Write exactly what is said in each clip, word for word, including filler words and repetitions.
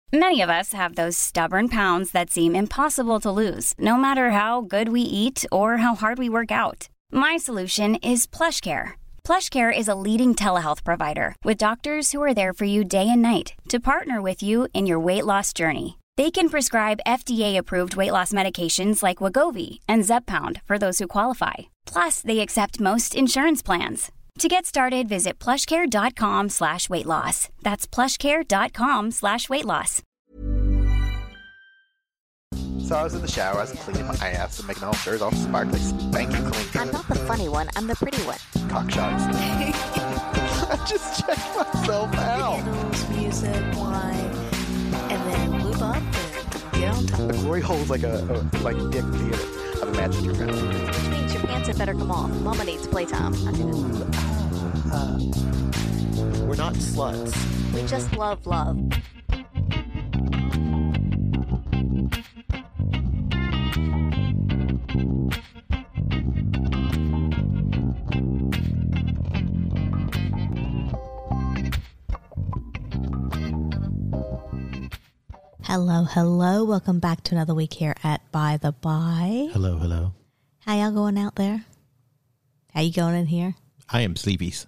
Many of us have those stubborn pounds that seem impossible to lose, no matter how good we eat or how hard we work out. My solution is PlushCare. PlushCare is a leading telehealth provider with doctors who are there for you day and night to partner with you in your weight loss journey. They can prescribe F D A-approved weight loss medications like Wegovy and Zepbound for those who qualify. Plus, they accept most insurance plans. To get started, visit plushcare.com slash weight loss. That's plushcare.com slash weight loss. So I was in the shower, I was cleaning my ass and making all shirts all sparkly, spanking clean. I'm not the funny one, I'm the pretty one. Cock shots. I just checked myself out. Candles, music, wine, and then lube up and get on top. The glory hole's like a, a like dick theater. I've imagined your family. Which means your pants had better come off. Mama needs playtime. Uh, we're not sluts. We just love love. Hello, hello. Welcome back to another week here at By the By. Hello, hello. How y'all going out there? How you going in here? I am sleepies.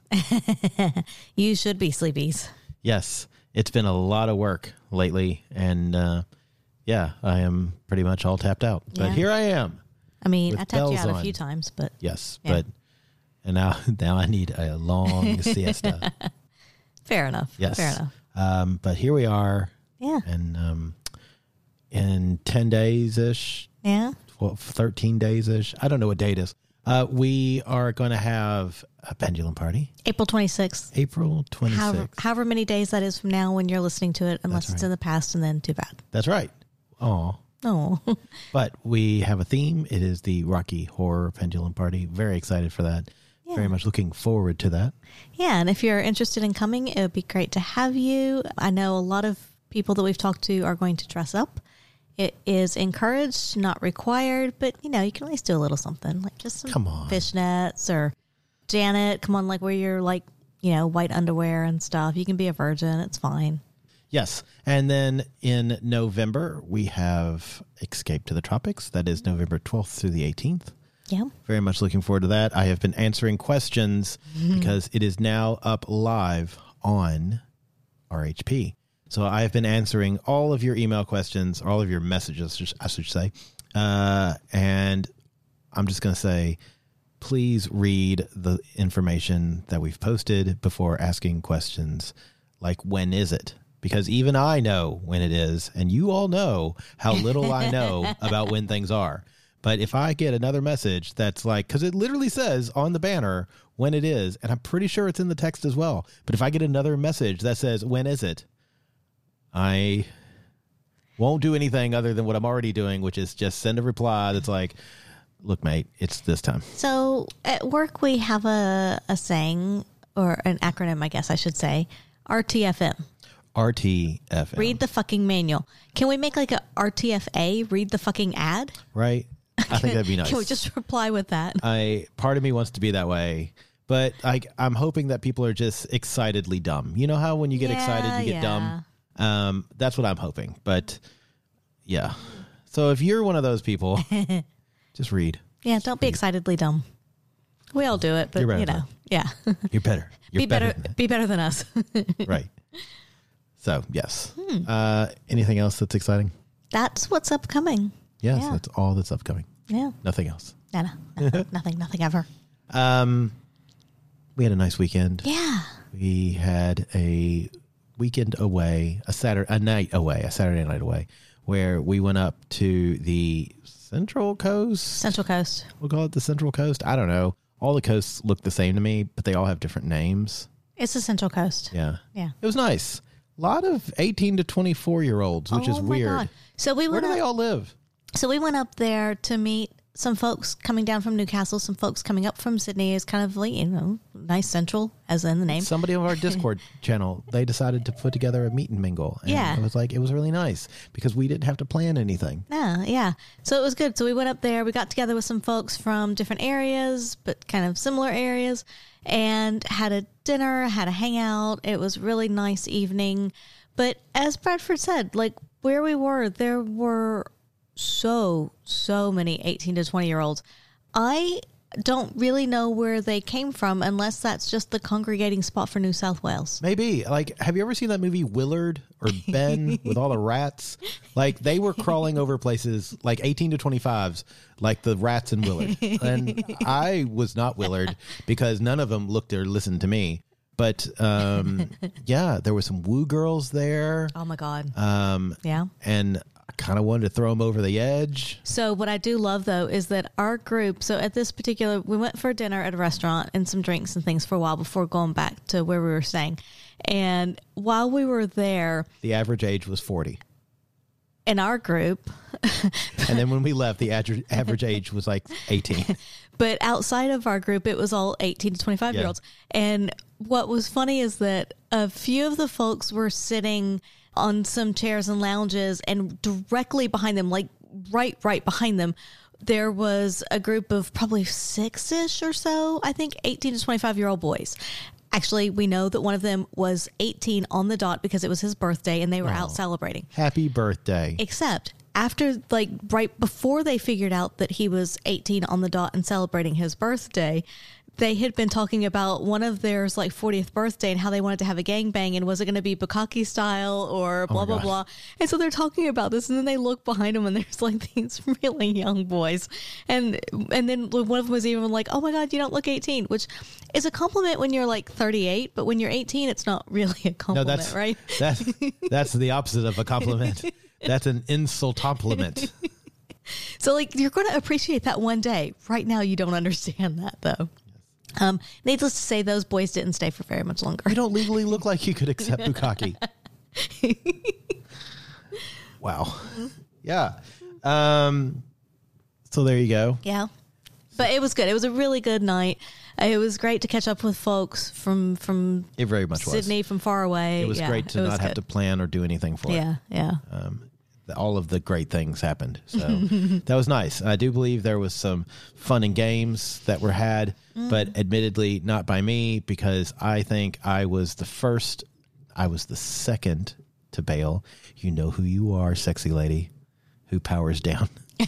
You should be sleepies. Yes, it's been a lot of work lately, and uh, yeah, I am pretty much all tapped out. But Yeah. here I am. I mean, With I tapped you bells out on. a few times, but Yes, Yeah. but and now now I need a long siesta. fair enough. Yes, Fair enough. Um, but here we are, Yeah. and um, in ten days ish, Yeah. well, thirteen days ish. I don't know what date it is. Uh, we are going to have a pendulum party, April twenty-sixth. April twenty However, sixth. however many days that is from now when you're listening to it, unless That's it's right. in the past, and then too bad. That's right. Oh. Oh. But we have a theme. It is the Rocky Horror Pendulum Party. Very excited for that. Yeah. Very much looking forward to that. Yeah, and if you're interested in coming, it would be great to have you. I know a lot of people that we've talked to are going to dress up. It is encouraged, not required, but you know, you can always do a little something, like just some Come on. fishnets or Janet, come on, like wear your like, you know, white underwear and stuff. You can be a virgin, it's fine. Yes. And then in November, we have Escape to the Tropics. That is November twelfth through the eighteenth. Yeah. Very much looking forward to that. I have been answering questions because it is now up live on R H P. So I have been answering all of your email questions, all of your messages, I should say. Uh, and I'm just going to say, please read the information that we've posted before asking questions like, when is it? Because even I know when it is, and you all know how little I know about when things are. But if I get another message that's like, because it literally says on the banner when it is, and I'm pretty sure it's in the text as well. But if I get another message that says, when is it? I won't do anything other than what I'm already doing, which is just send a reply that's like, look, mate, it's this time. So at work, we have a, a saying, or an acronym, I guess I should say, R T F M. R T F M. Read the fucking manual. Can we make like a R T F A, read the fucking ad? Right? I think that'd be nice. Can we just reply with that? I part of me wants to be that way, but I, I'm hoping that people are just excitedly dumb. You know how when you get Yeah, excited, you get yeah. dumb? Um, that's what I'm hoping. But yeah. So if you're one of those people, just read. Yeah, don't be excitedly dumb. We all do it, but You're better you than know, yeah. You're better. You're be better, better than be better than us. that. Right. So, yes. Hmm. Uh, anything else that's exciting? That's what's upcoming. Yes, Yeah. that's all that's upcoming. Yeah. Nothing else. No, no, nothing, nothing, nothing ever. Um, we had a nice weekend. Yeah. We had a weekend away, a Saturday, a night away, a Saturday night away, where we went up to the Central Coast. Central Coast. We'll call it the Central Coast. I don't know. All the coasts look the same to me, but they all have different names. It's the Central Coast. Yeah. Yeah. It was nice. A lot of eighteen to twenty-four year olds, which oh is my weird. God. So we Where went do up, they all live? So we went up there to meet some folks coming down from Newcastle, some folks coming up from Sydney. It's kind of like, you know, nice central, as in the name. Somebody on our Discord channel, they decided to put together a meet and mingle. And Yeah. it was like, it was really nice because we didn't have to plan anything. Yeah, yeah. So it was good. So we went up there. We got together with some folks from different areas, but kind of similar areas, and had a dinner, had a hangout. It was really nice evening. But as Bradford said, like where we were, there were so, so many eighteen to twenty year olds. I don't really know where they came from unless that's just the congregating spot for New South Wales. Maybe. Like, have you ever seen that movie Willard or Ben with all the rats? Like, they were crawling over places like eighteen to twenty-fives, like the rats in Willard. And I was not Willard because none of them looked or listened to me. But, um, yeah, there were some woo girls there. Oh, my God. Um, yeah. And I kind of wanted to throw them over the edge. So what I do love, though, is that our group, so at this particular, we went for dinner at a restaurant and some drinks and things for a while before going back to where we were staying. And while we were there... The average age was forty. In our group... And then when we left, the average, average age was like eighteen. But outside of our group, it was all eighteen to twenty-five year olds. And what was funny is that a few of the folks were sitting on some chairs and lounges, and directly behind them, like right, right behind them, there was a group of probably six-ish or so, I think, eighteen to twenty-five year old boys. Actually, we know that one of them was eighteen on the dot because it was his birthday and they were Oh, out celebrating. Happy birthday. Except after, like, right before they figured out that he was eighteen on the dot and celebrating his birthday, they had been talking about one of theirs, like, fortieth birthday and how they wanted to have a gangbang, and was it going to be Bukkake style or blah, Oh blah, gosh. blah. And so they're talking about this, and then they look behind them, and there's, like, these really young boys. And and then one of them was even like, oh, my God, you don't look eighteen, which is a compliment when you're, like, thirty-eight, but when you're eighteen, it's not really a No, compliment, that's right? that's that's the opposite of a compliment. That's an insult compliment. So, like, you're going to appreciate that one day. Right now, you don't understand that, though. Um, needless to say, those boys didn't stay for very much longer. You don't legally look like you could accept bukkake. Wow. Yeah. Um. So there you go. Yeah. But it was good. It was a really good night. It was great to catch up with folks from from It very much was. Sydney, from far away. It was Yeah, great to it was not have to good. plan or do anything for Yeah, yeah. it. Um, the- all of the great things happened. So that was nice. I do believe there was some fun and games that were had, but admittedly not by me, because I think I was the first, I was the second to bail. You know who you are, sexy lady who powers down.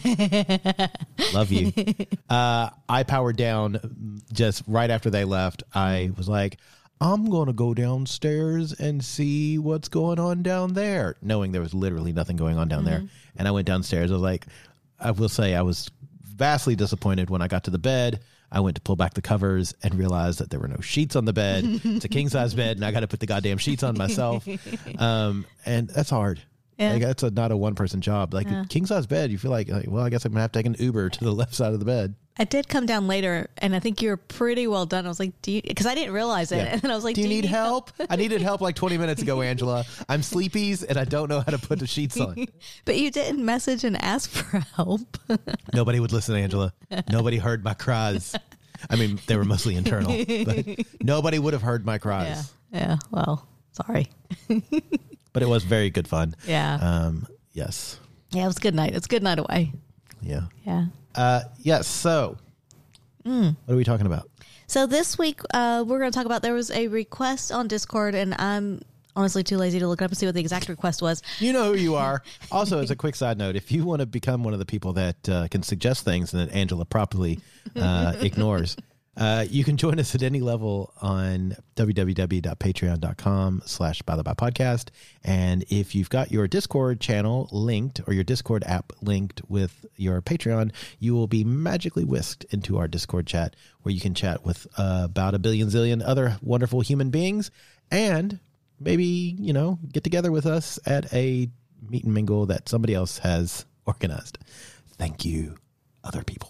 Love you. Uh, I powered down just right after they left. I was like, I'm going to go downstairs and see what's going on down there, knowing there was literally nothing going on down Mm-hmm. there. And I went downstairs. I was like, I will say I was vastly disappointed when I got to the bed. I went to pull back the covers and realized that there were no sheets on the bed. It's a king size bed, and I got to put the goddamn sheets on myself. Um, and that's hard. Yeah. Like, that's a, not a one person job. Like a king size bed, you feel like, like, well, I guess I'm gonna have to take an Uber to the left side of the bed. I did come down later, and I think you were pretty well done. I was like, do you, because I didn't realize it. Yeah. And then I was like, do you need help? I needed help like twenty minutes ago, Angela. I'm sleepies and I don't know how to put the sheets on. But you didn't message and ask for help. Nobody would listen, Angela. Nobody heard my cries. I mean, they were mostly internal, but nobody would have heard my Yeah. cries. Yeah. Well, sorry. But it was very good fun. Yeah. Um, yes. Yeah, it was a good night. It's a good night away. Yeah. Yeah. Uh, yes. So, Mm. what are we talking about? So this week, uh, we're going to talk about, there was a request on Discord, and I'm honestly too lazy to look it up and see what the exact request was. You know who you are. Also, as a quick side note, if you want to become one of the people that uh, can suggest things and that Angela properly uh, ignores, uh, you can join us at any level on www.patreon.com slash by the by podcast. And if you've got your Discord channel linked or your Discord app linked with your Patreon, you will be magically whisked into our Discord chat where you can chat with uh, about a billion zillion other wonderful human beings and maybe, you know, get together with us at a meet and mingle that somebody else has organized. Thank you, other people.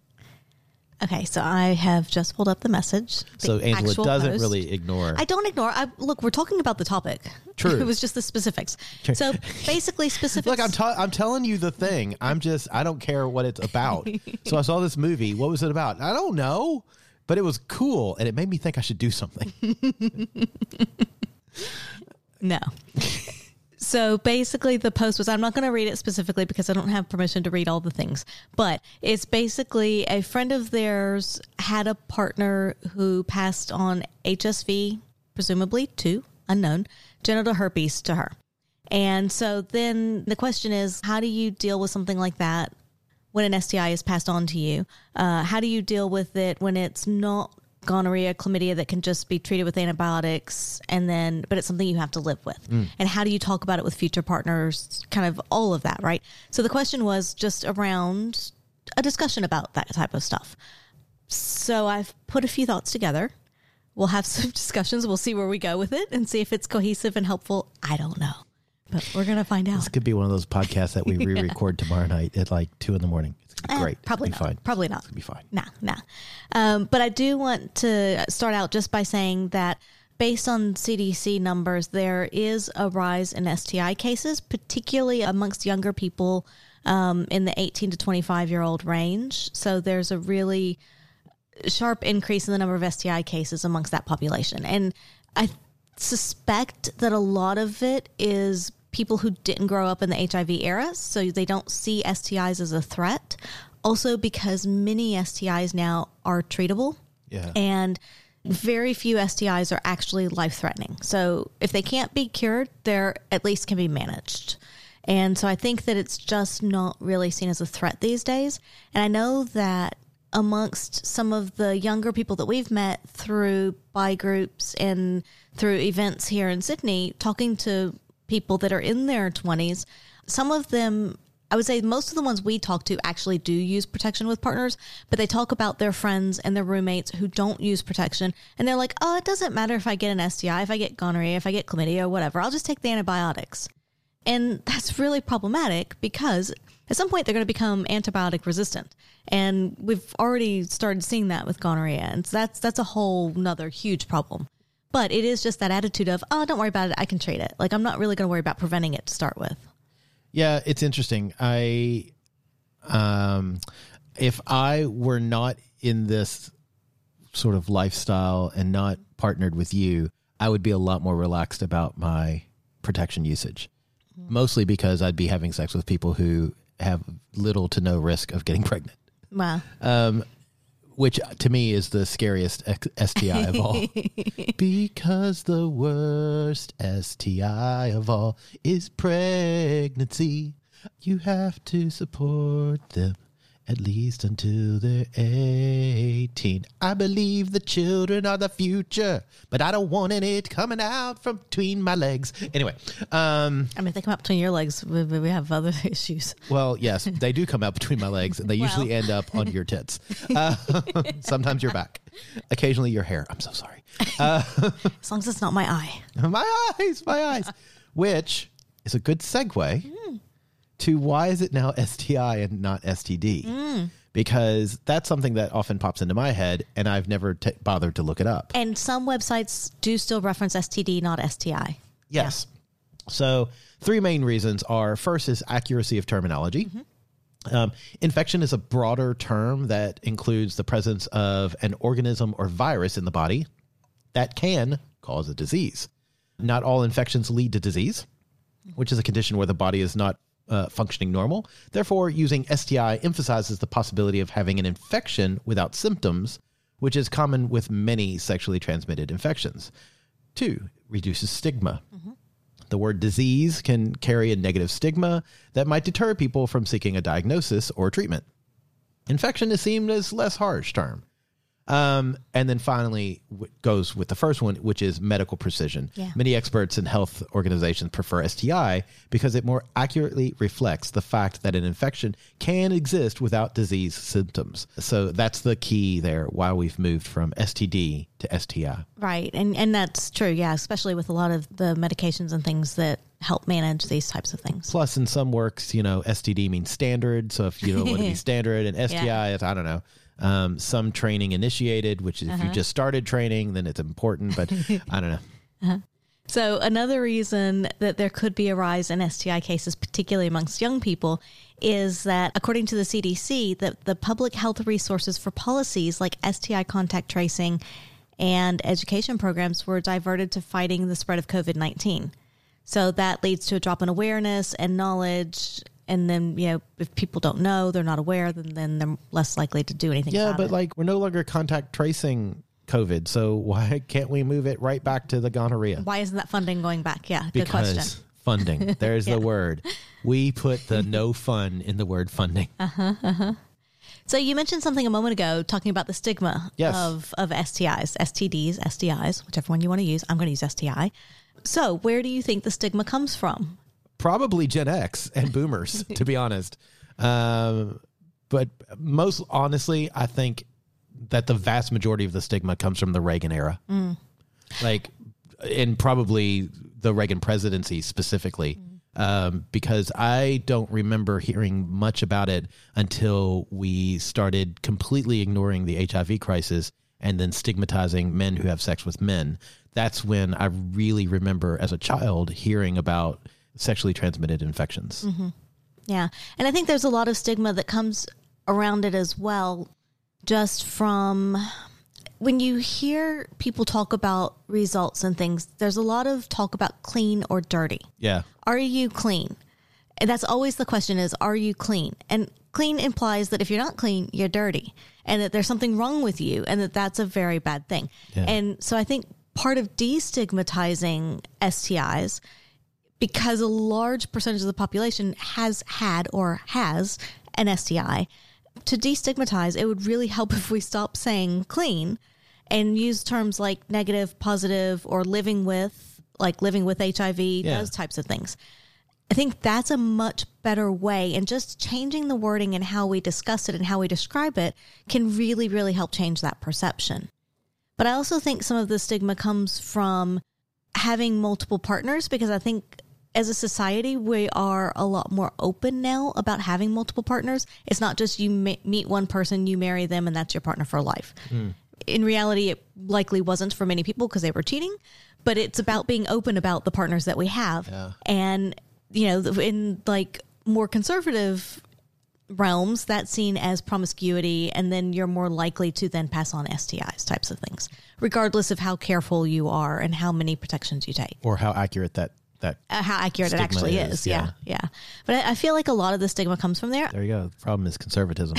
Okay, so I have just pulled up the message. the So Angela actual doesn't post. really ignore. I don't ignore. I look. We're talking about the topic. True. It was just the specifics. So basically, specifics. Look, I'm ta- I'm telling you the thing. I'm just I don't care what it's about. So I saw this movie. What was it about? I don't know, but it was cool and it made me think I should do something. No. So basically the post was, I'm not going to read it specifically because I don't have permission to read all the things, but it's basically a friend of theirs had a partner who passed on H S V, presumably to unknown, genital herpes to her. And so then the question is, how do you deal with something like that when an S T I is passed on to you? Uh, how do you deal with it when it's not gonorrhea, chlamydia that can just be treated with antibiotics, and then, but it's something you have to live with? Mm. And how do you talk about it with future partners? Kind of all of that, right? So the question was just around a discussion about that type of stuff. So I've put a few thoughts together. We'll have some discussions. We'll see where we go with it and see if it's cohesive and helpful. I don't know, but we're going to find out. This could be one of those podcasts that we re-record yeah. tomorrow night at like two in the morning. It's going to be great. Uh, probably it's not. Fine. Probably not. It's going to be fine. Nah, nah. Um, but I do want to start out just by saying that based on C D C numbers, there is a rise in S T I cases, particularly amongst younger people um, in the eighteen to twenty-five year old range. So there's a really sharp increase in the number of S T I cases amongst that population. And I suspect that a lot of it is people who didn't grow up in the H I V era, so they don't see S T Is as a threat. Also because many S T Is now are treatable. Yeah. And very few S T Is are actually life-threatening. So if they can't be cured, they're at least can be managed. And so I think that it's just not really seen as a threat these days. And I know that amongst some of the younger people that we've met through bi groups and through events here in Sydney, talking to people that are in their twenties, some of them, I would say most of the ones we talk to actually do use protection with partners, but they talk about their friends and their roommates who don't use protection. And they're like, oh, it doesn't matter if I get an S T I, if I get gonorrhea, if I get chlamydia or whatever, I'll just take the antibiotics. And that's really problematic because at some point they're going to become antibiotic resistant. And we've already started seeing that with gonorrhea. And so that's, that's a whole nother huge problem. But it is just that attitude of, oh, don't worry about it. I can treat it. Like, I'm not really going to worry about preventing it to start with. Yeah, it's interesting. I, um, if I were not in this sort of lifestyle and not partnered with you, I would be a lot more relaxed about my protection usage. Mm-hmm. Mostly because I'd be having sex with people who have little to no risk of getting pregnant. Wow. Um, which to me is the scariest S T I of all. Because the worst S T I of all is pregnancy. You have to support them at least until they're eighteen. I believe the children are the future, but I don't want any coming out from between my legs. Anyway. Um, I mean, if they come out between your legs, we, we have other issues. Well, yes, they do come out between my legs, and they Well. usually end up on your tits. Uh, sometimes your back. Occasionally your hair. I'm so sorry. Uh, As long as it's not my eye. my eyes, my eyes. Which is a good segue mm. to why is it now S T I and not S T D? Mm. Because that's something that often pops into my head, and I've never t- bothered to look it up. And some websites do still reference S T D, not S T I. Yes. Yeah. So three main reasons are, first is accuracy of terminology. Mm-hmm. Um, infection is a broader term that includes the presence of an organism or virus in the body that can cause a disease. Not all infections lead to disease, which is a condition where the body is not uh, functioning normal. Therefore, using S T I emphasizes the possibility of having an infection without symptoms, which is common with many sexually transmitted infections. Two, reduces stigma. Mm-hmm. The word disease can carry a negative stigma that might deter people from seeking a diagnosis or treatment. Infection is seen as less harsh term. Um, and then finally w- goes with the first one, which is medical precision. Yeah. Many experts and health organizations prefer S T I because it more accurately reflects the fact that an infection can exist without disease symptoms. So that's the key there, why we've moved from S T D to S T I. Right. And and that's true. Yeah. Especially with a lot of the medications and things that help manage these types of things. Plus, in some works, you know, S T D means standard. So if you don't want to be standard, and S T I, yeah. is, I don't know. Um, some training initiated, which if uh-huh. you just started training, then it's important, but I don't know. Uh-huh. So another reason that there could be a rise in S T I cases, particularly amongst young people, is that according to the C D C, that the public health resources for policies like S T I contact tracing and education programs were diverted to fighting the spread of COVID nineteen. So that leads to a drop in awareness and knowledge. And then, you know, if people don't know, they're not aware, then, then they're less likely to do anything yeah, about but it. like we're no longer contact tracing COVID. So why can't we move it right back to the gonorrhea? Why isn't that funding going back? Yeah, good because question. Funding. There's Yeah. the word. We put the no fun in the word funding. Uh-huh, uh-huh. So you mentioned something a moment ago talking about the stigma Yes. of, of S T Is, S T Ds, S T Is, whichever one you want to use. I'm going to use S T I. So where do you think the stigma comes from? Probably Gen X and boomers, to be honest. Um, but most honestly, I think that the vast majority of the stigma comes from the Reagan era. Mm. Like, and probably the Reagan presidency specifically. Mm. Um, because I don't remember hearing much about it until we started completely ignoring the H I V crisis and then stigmatizing men who have sex with men. That's when I really remember as a child hearing about sexually transmitted infections. Mm-hmm. Yeah. And I think there's a lot of stigma that comes around it as well, just from when you hear people talk about results and things, there's a lot of talk about clean or dirty. Yeah. Are you clean? And that's always the question is, are you clean? And clean implies that if you're not clean, you're dirty and that there's something wrong with you and that that's a very bad thing. Yeah. And so I think part of destigmatizing S T Is, because a large percentage of the population has had or has an S T I, to destigmatize, it would really help if we stop saying clean and use terms like negative, positive, or living with, like living with H I V, Yeah. those types of things. I think that's a much better way, and just changing the wording and how we discuss it and how we describe it can really, really help change that perception. But I also think some of the stigma comes from having multiple partners, because I think as a society, we are a lot more open now about having multiple partners. It's not just you ma- meet one person, you marry them, and that's your partner for life. Mm. In reality, it likely wasn't for many people because they were cheating, but it's about being open about the partners that we have. Yeah. And, you know, in like more conservative realms, that's seen as promiscuity, and then you're more likely to then pass on S T Is types of things, regardless of how careful you are and how many protections you take. Or how accurate that that Uh, how accurate it stigma actually is. is, Yeah. yeah. Yeah. But I, I feel like a lot of the stigma comes from there. There you go. The problem is conservatism.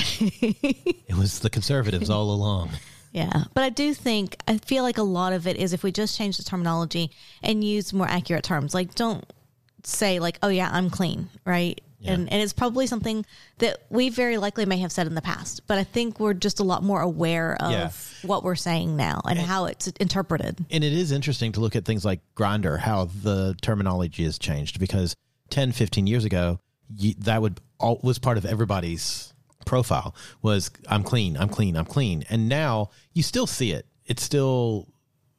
It was the conservatives all along. Yeah. But I do think, I feel like a lot of it is if we just change the terminology and use more accurate terms, like don't say like, oh yeah, I'm clean. Right. Yeah. And, and it's probably something that we very likely may have said in the past, but I think we're just a lot more aware of Yeah. what we're saying now and, and how it's interpreted. And it is interesting to look at things like Grindr, how the terminology has changed, because ten, fifteen years ago, you, that would all was part of everybody's profile was I'm clean, I'm clean, I'm clean. And now you still see it. It's still,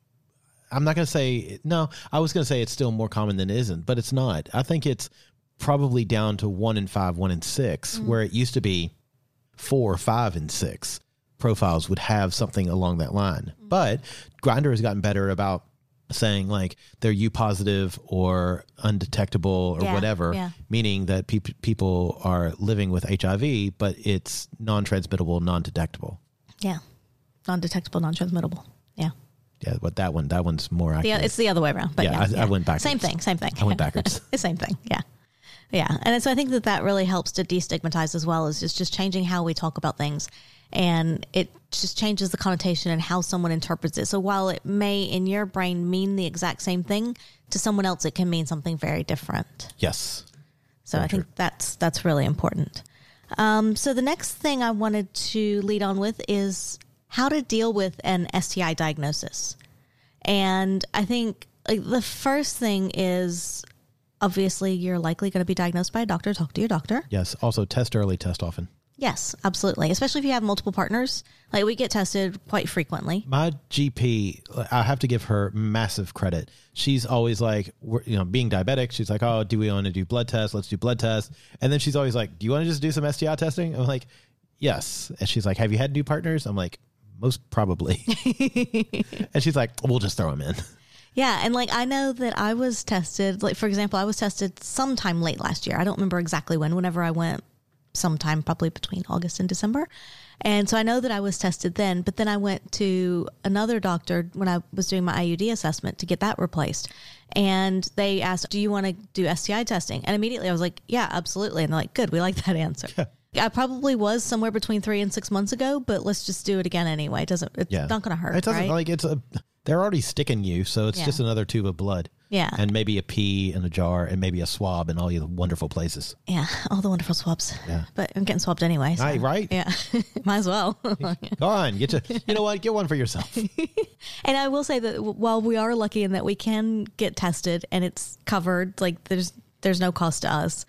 I'm not going to say, no, I was going to say it's still more common than it isn't, but it's not. I think it's probably down to one in five, one in six, mm-hmm. where it used to be four, five, and six profiles would have something along that line. Mm-hmm. But Grindr has gotten better about saying like they're U positive or undetectable or yeah, whatever, yeah. meaning that pe- people are living with H I V, but it's non-transmittable, non-detectable. Yeah. Non-detectable, non-transmittable. Yeah. Yeah, but that one, that one's more accurate. Yeah, it's the other way around. But yeah, yeah, I, yeah. I went backwards. Same thing, same thing. I went backwards. The same thing, yeah. Yeah, and so I think that that really helps to destigmatize as well, is just, just changing how we talk about things. And it just changes the connotation and how someone interprets it. So while it may in your brain mean the exact same thing, to someone else it can mean something very different. Yes. So very I think true. that's that's really important. Um, so the next thing I wanted to lead on with is how to deal with an S T I diagnosis. And I think like the first thing is, obviously, you're likely going to be diagnosed by a doctor. Talk to your doctor. Yes. Also, test early, test often. Yes, absolutely. Especially if you have multiple partners. Like we get tested quite frequently. My G P, I have to give her massive credit. She's always like, we're, you know, being diabetic, she's like, oh, do we want to do blood tests? Let's do blood tests. And then she's always like, do you want to just do some S T I testing? I'm like, yes. And she's like, have you had new partners? I'm like, most probably. And she's like, we'll just throw them in. Yeah, and like I know that I was tested, like for example, I was tested sometime late last year. I don't remember exactly when, whenever I went, sometime probably between August and December. And so I know that I was tested then, but then I went to another doctor when I was doing my I U D assessment to get that replaced. And they asked, do you want to do S T I testing? And immediately I was like, yeah, absolutely. And they're like, good, we like that answer. I probably was somewhere between three and six months ago, but let's just do it again anyway. It doesn't, it's Yeah. not going to hurt. It doesn't right? like it's a, they're already sticking you. So it's Yeah. just another tube of blood. Yeah. And maybe a pee in a jar and maybe a swab in all the wonderful places. Yeah, all the wonderful swabs. Yeah. But I'm getting swabbed anyway. So. Aye, right? Yeah, might as well. Go on, get you. You know what? Get one for yourself. And I will say that w- while we are lucky in that we can get tested and it's covered, like there's there's no cost to us.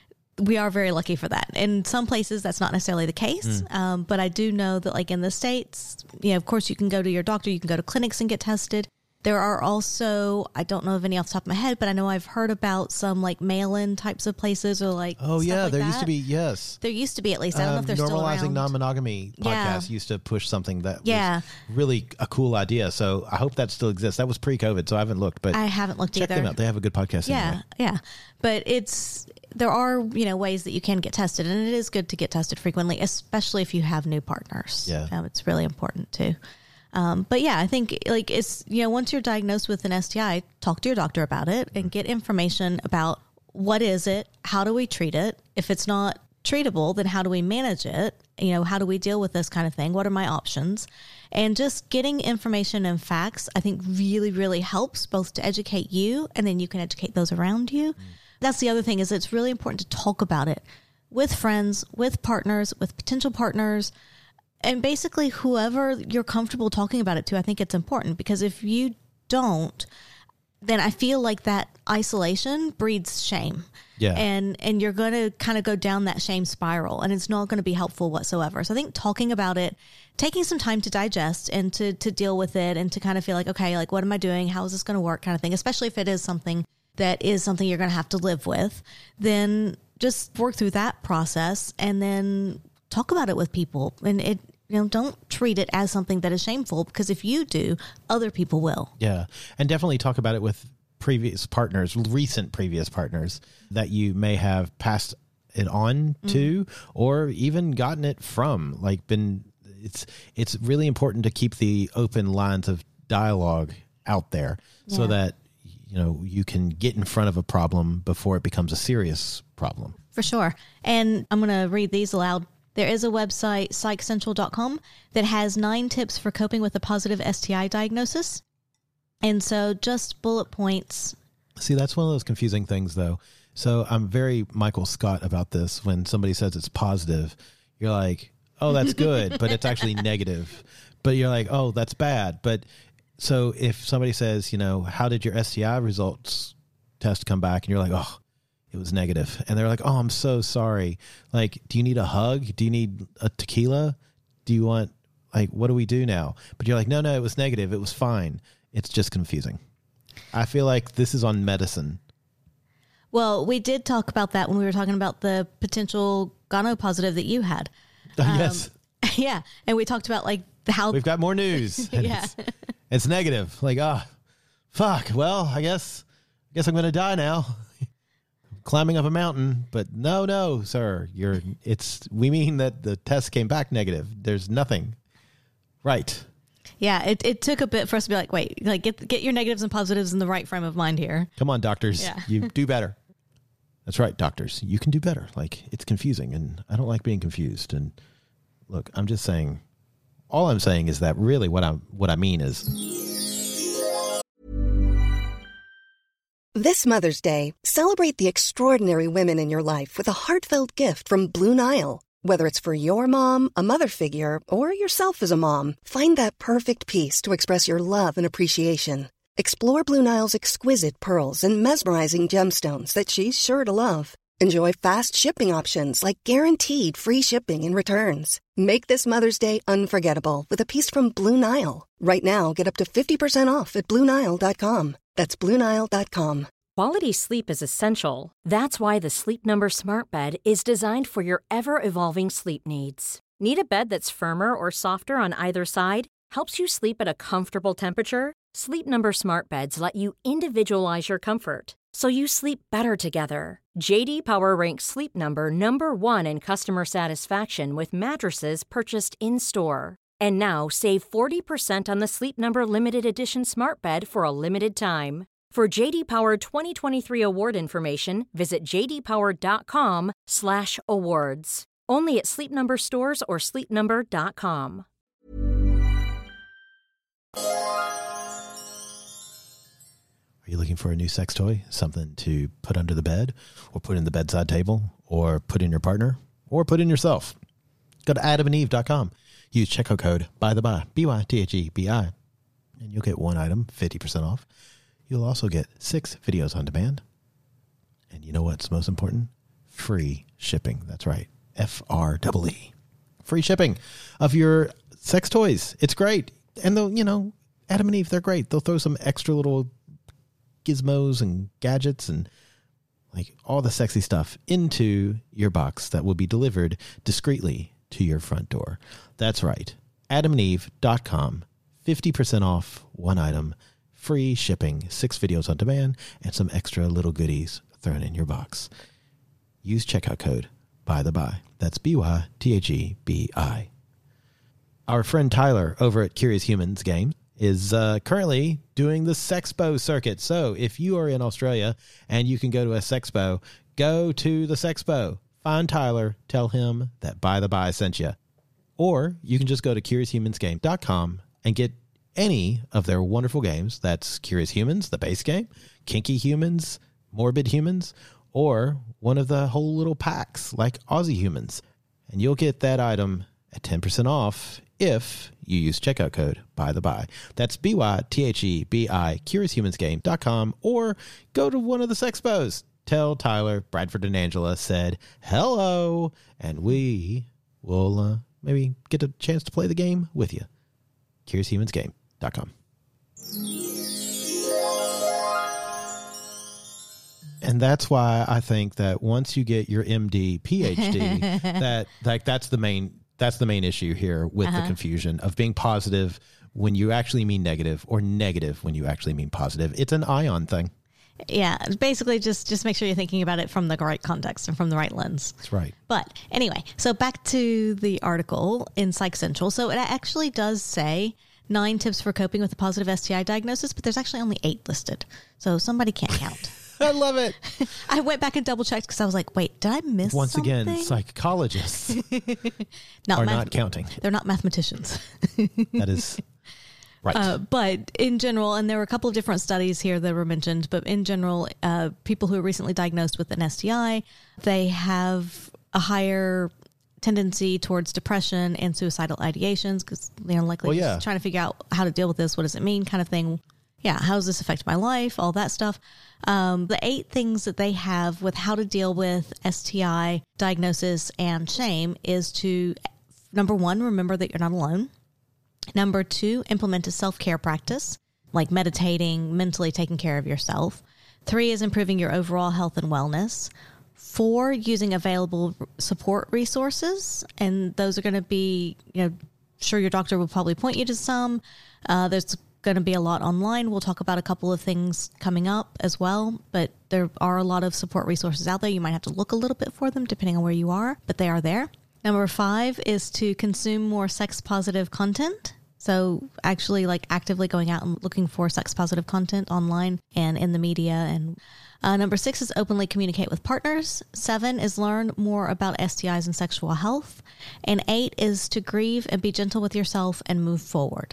We are very lucky for that. In some places, that's not necessarily the case. Mm. Um, but I do know that, like in the States, you know, of course, you can go to your doctor, you can go to clinics and get tested. There are also, I don't know of any off the top of my head, but I know I've heard about some like mail-in types of places or like oh yeah, like there that. used to be yes, there used to be at least. I don't um, know if they're still around. Normalizing non-monogamy podcast yeah. used to push something that yeah. was really a cool idea. So I hope that still exists. That was pre-COVID, so I haven't looked, but I haven't looked check either. them out. They have a good podcast. Yeah, anyway. yeah, but it's there are you know ways that you can get tested, and it is good to get tested frequently, especially if you have new partners. Yeah, um, it's really important too. Um, but yeah, I think like it's, you know, once you're diagnosed with an S T I, talk to your doctor about it and get information about what is it? How do we treat it? If it's not treatable, then how do we manage it? You know, how do we deal with this kind of thing? What are my options? And just getting information and facts, I think really, really helps both to educate you and then you can educate those around you. Mm. That's the other thing is it's really important to talk about it with friends, with partners, with potential partners. And basically, whoever you're comfortable talking about it to, I think it's important because if you don't, then I feel like that isolation breeds shame. Yeah. And and you're going to kind of go down that shame spiral and it's not going to be helpful whatsoever. So I think talking about it, taking some time to digest and to, to deal with it and to kind of feel like, okay, like what am I doing? How is this going to work kind of thing, especially if it is something that is something you're going to have to live with, then just work through that process and then talk about it with people. And it, you know, don't treat it as something that is shameful because if you do, other people will. Yeah. And definitely talk about it with previous partners, recent previous partners that you may have passed it on mm-hmm. to or even gotten it from. Like been it's it's really important to keep the open lines of dialogue out there yeah. so that you know you can get in front of a problem before it becomes a serious problem. For sure. And I'm going to read these aloud. There is a website, psych central dot com, that has nine tips for coping with a positive S T I diagnosis. And so just bullet points. See, that's one of those confusing things, though. So I'm very Michael Scott about this. When somebody says it's positive, you're like, oh, that's good, but it's actually negative. But you're like, oh, that's bad. But so if somebody says, you know, how did your S T I results test come back? And you're like, oh, it was negative. And they're like, oh, I'm so sorry. Like, do you need a hug? Do you need a tequila? Do you want, like, what do we do now? But you're like, no, no, it was negative. It was fine. It's just confusing. I feel like this is on medicine. Well, we did talk about that when we were talking about the potential gono positive that you had. Uh, yes. Um, yeah. And we talked about, like, how... We've got more news. yeah. It's, it's negative. Like, ah, oh, fuck. Well, I guess, I guess I'm going to die now. Climbing up a mountain, but no, no, sir, you're, it's, we mean that the test came back negative. There's nothing. Right. Yeah. It, it took a bit for us to be like, wait, like get, get your negatives and positives in the right frame of mind here. Come on, doctors. Yeah. You do better. That's right. Doctors, you can do better. Like it's confusing and I don't like being confused. And look, I'm just saying, all I'm saying is that really what I'm, what I mean is, this Mother's Day, celebrate the extraordinary women in your life with a heartfelt gift from Blue Nile. Whether it's for your mom, a mother figure, or yourself as a mom, find that perfect piece to express your love and appreciation. Explore Blue Nile's exquisite pearls and mesmerizing gemstones that she's sure to love. Enjoy fast shipping options like guaranteed free shipping and returns. Make this Mother's Day unforgettable with a piece from Blue Nile. Right now, get up to fifty percent off at Blue Nile dot com. That's Blue Nile dot com. Quality sleep is essential. That's why the Sleep Number Smart Bed is designed for your ever-evolving sleep needs. Need a bed that's firmer or softer on either side? Helps you sleep at a comfortable temperature? Sleep Number Smart Beds let you individualize your comfort, so you sleep better together. J D Power ranks Sleep Number number one in customer satisfaction with mattresses purchased in-store. And now save forty percent on the Sleep Number Limited Edition Smart Bed for a limited time. For J D Power twenty twenty-three award information, visit j d power dot com slash awards. Only at Sleep Number stores or sleep number dot com. Are Are you looking for a new sex toy? Something to put under the bed or put in the bedside table or put in your partner or put in yourself? Go to adam and eve dot com. Use checkout code by the by, B Y T H E B I, and you'll get one item fifty percent off. You'll also get six videos on demand. And you know what's most important? Free shipping. That's right. F R E E. Free shipping of your sex toys. It's great. And they'll, you know, Adam and Eve, they're great. They'll throw some extra little gizmos and gadgets and like all the sexy stuff into your box that will be delivered discreetly to your front door. That's right. adam and eve dot com. fifty percent off one item, free shipping, six videos on demand, and some extra little goodies thrown in your box. Use checkout code by the by. That's B Y T H E B I. Our friend Tyler over at Curious Humans Games is uh, currently doing the Sexpo circuit. So if you are in Australia and you can go to a Sexpo, go to the Sexpo. Find Tyler, tell him that By the By sent you. Or you can just go to curious humans game dot com and get any of their wonderful games. That's Curious Humans, the base game, Kinky Humans, Morbid Humans, or one of the whole little packs like Aussie Humans. And you'll get that item at ten percent off if you use checkout code by the by. That's B Y T H E B I, curious humans game dot com, or go to one of the Sexpos. Tell Tyler, Bradford, and Angela said hello, and we will uh, maybe get a chance to play the game with you. curious humans game dot com. And that's why I think that once you get your M D, P H D, that like that's the main that's the main issue here with uh-huh. the confusion of being positive when you actually mean negative or negative when you actually mean positive. It's an ion thing. Yeah, basically just just make sure you're thinking about it from the right context and from the right lens. That's right. But anyway, so back to the article in Psych Central. So it actually does say nine tips for coping with a positive S T I diagnosis, but there's actually only eight listed. So somebody can't count. I love it. I went back and double checked because I was like, wait, did I miss Once something? again, psychologists not are math- not counting. They're not mathematicians. That is right. Uh, but in general, and there were a couple of different studies here that were mentioned, but in general, uh, people who are recently diagnosed with an S T I, they have a higher tendency towards depression and suicidal ideations because they're likely well, yeah. just trying to figure out how to deal with this. What does it mean? Kind of thing. Yeah. How does this affect my life? All that stuff. Um, the eight things that they have with how to deal with S T I diagnosis and shame is to, number one, remember that you're not alone. Number two, implement a self-care practice, like meditating, mentally taking care of yourself. Three is improving your overall health and wellness. Four, using available support resources. And those are going to be, you know, sure your doctor will probably point you to some. Uh, there's going to be a lot online. We'll talk about a couple of things coming up as well, but there are a lot of support resources out there. You might have to look a little bit for them depending on where you are, but they are there. Number five is to consume more sex positive content. So actually like actively going out and looking for sex positive content online and in the media. And uh, number six is openly communicate with partners. Seven is learn more about S T Is and sexual health. And eight is to grieve and be gentle with yourself and move forward.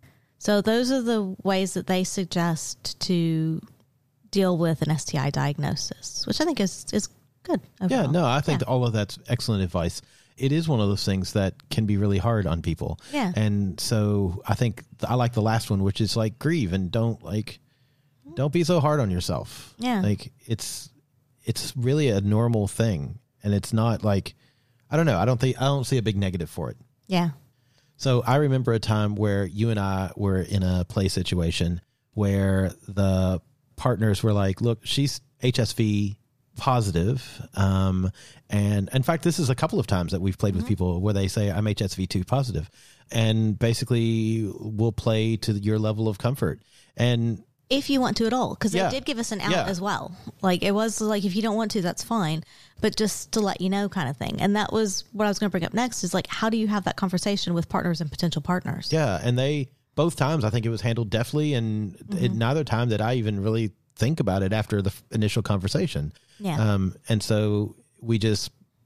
So those are the ways that they suggest to deal with an S T I diagnosis, which I think is, is good. Overall. Yeah, no, I think yeah. all of that's excellent advice. It is one of those things that can be really hard on people. Yeah. And so I think I like the last one, which is like grieve and don't like, don't be so hard on yourself. Yeah. Like it's, it's really a normal thing. And it's not like, I don't know. I don't think, I don't see a big negative for it. Yeah. So I remember a time where you and I were in a play situation where the partners were like, look, she's H S V positive. Um, and in fact, this is a couple of times that we've played mm-hmm. with people where they say, I'm H S V two positive. And basically we'll play to your level of comfort. And if you want to at all, because yeah. they did give us an out yeah. as well. Like it was like, if you don't want to, that's fine. But just to let you know kind of thing. And that was what I was going to bring up next is like, how do you have that conversation with partners and potential partners? Yeah. And they, both times, I think it was handled deftly. And mm-hmm. it, neither time did I even really think about it after the initial conversation. Yeah. Um, and so we just